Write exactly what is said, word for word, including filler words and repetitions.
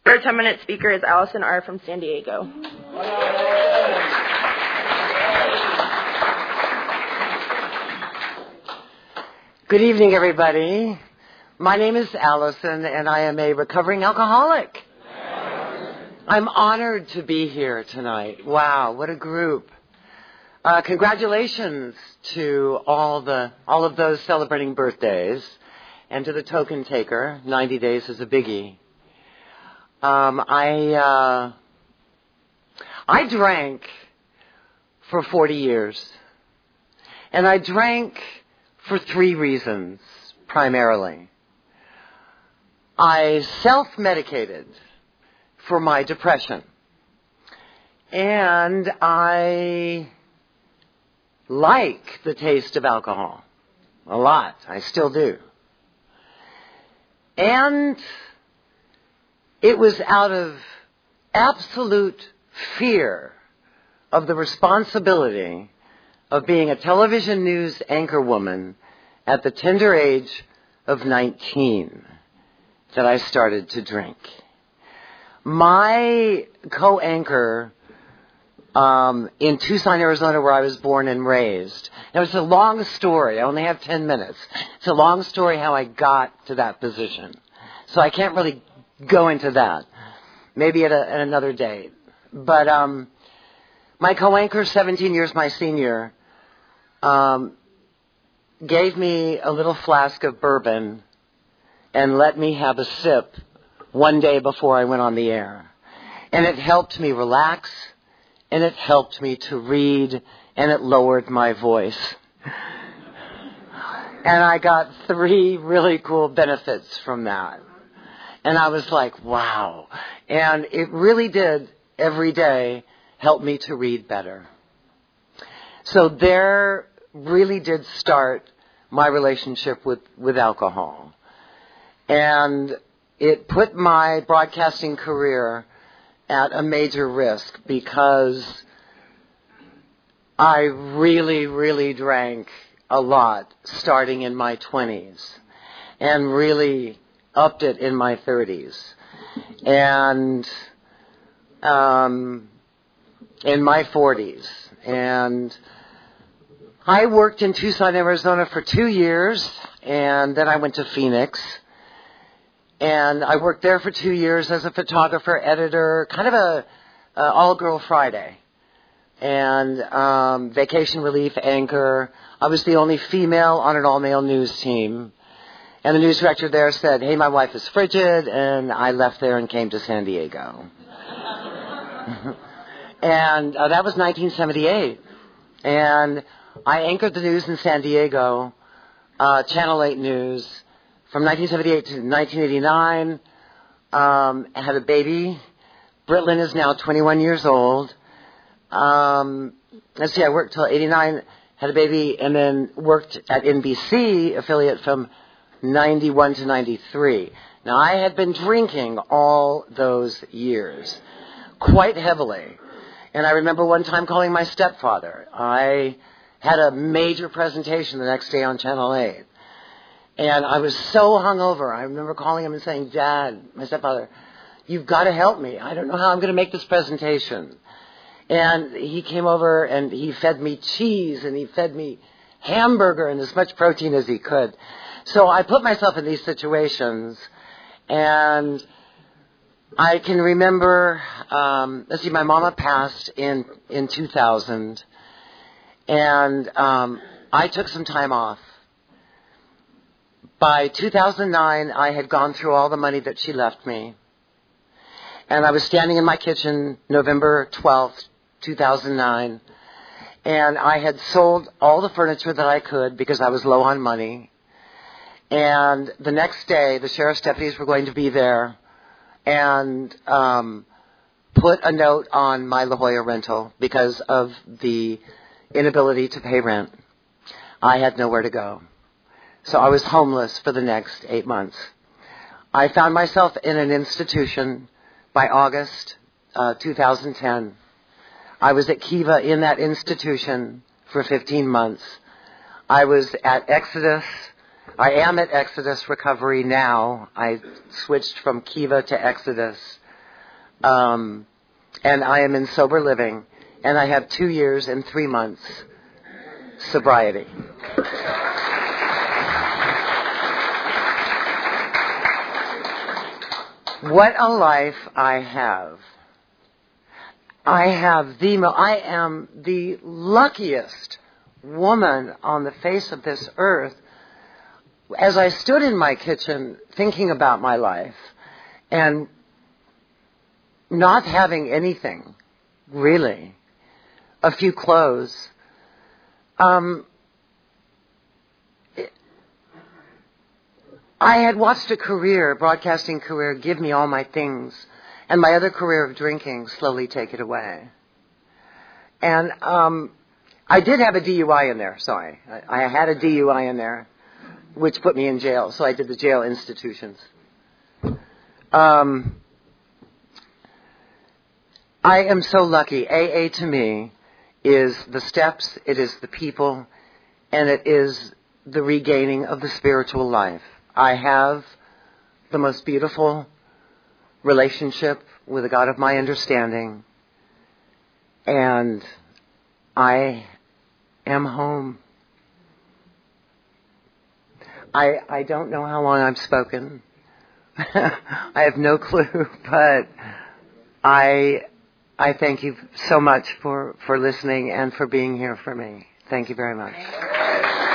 Our ten-minute speaker is Allison R. from San Diego. Good evening, everybody. My name is Allison, and I am a recovering alcoholic. I'm honored to be here tonight. Wow, what a group. Uh, congratulations to all the all of those celebrating birthdays, and to the token taker. ninety days is a biggie. Um, I uh, I drank for forty years, and I drank for three reasons, primarily. I self-medicated for my depression, and I like the taste of alcohol a lot. I still do. And it was out of absolute fear of the responsibility of being a television news anchor woman at the tender age of nineteen that I started to drink. My co-anchor um, in Tucson, Arizona, where I was born and raised. Now, it's a long story. I only have ten minutes. It's a long story how I got to that position. So I can't really go into that. Maybe at, a, at another date. But um, my co-anchor, seventeen years my senior, um, gave me a little flask of bourbon and let me have a sip one day before I went on the air. And it helped me relax, and it helped me to read, and it lowered my voice. And I got three really cool benefits from that. And I was like, wow. And it really did, every day, help me to read better. So there really did start my relationship with, with alcohol. And it put my broadcasting career at a major risk because I really, really drank a lot starting in my twenties and really upped it in my thirties. And um, in my forties. And I worked in Tucson, Arizona for two years, and then I went to Phoenix. And I worked there for two years as a photographer, editor, kind of a, a all-girl Friday. And um, vacation relief anchor. I was the only female on an all-male news team. And the news director there said, hey, my wife is frigid, and I left there and came to San Diego. And uh, that was nineteen seventy-eight. And I anchored the news in San Diego, uh, Channel eight News, from nineteen seventy-eight to nineteen eighty-nine. Um, I had a baby. Britlin is now twenty-one years old. Um, let's see, I worked till eighty-nine, had a baby, and then worked at N B C affiliate from ninety-one to ninety-three. Now, I had been drinking all those years, quite heavily. And I remember one time calling my stepfather. I had a major presentation the next day on Channel eight. And I was so hungover. I remember calling him and saying, Dad, my stepfather, you've got to help me. I don't know how I'm going to make this presentation. And he came over and he fed me cheese and he fed me hamburger and as much protein as he could. So I put myself in these situations, and I can remember, um, let's see, my mama passed in, in two thousand, and um, I took some time off. By two thousand nine, I had gone through all the money that she left me, and I was standing in my kitchen November twelfth, two thousand nine, and I had sold all the furniture that I could because I was low on money. And the next day, the sheriff's deputies were going to be there and um, put a note on my La Jolla rental because of the inability to pay rent. I had nowhere to go. So I was homeless for the next eight months. I found myself in an institution by August uh, two thousand ten. I was at Kiva in that institution for fifteen months. I was at Exodus. I am at Exodus Recovery now. I switched from Kiva to Exodus Um, and I am in sober living, and I have two years and three months sobriety. What a life I have. I have the, mo- I am the luckiest woman on the face of this earth. As I stood in my kitchen thinking about my life and not having anything, really, a few clothes, um, it, I had watched a career, a broadcasting career, give me all my things, and my other career of drinking slowly take it away. And um, I did have a D U I in there, sorry. I, I had a D U I in there, which put me in jail, so I did the jail institutions. Um, I am so lucky. A A to me is the steps, it is the people, and it is the regaining of the spiritual life. I have the most beautiful relationship with the God of my understanding, and I am home. I I don't know how long I've spoken. I have no clue, but I I thank you so much for, for listening and for being here for me. Thank you very much.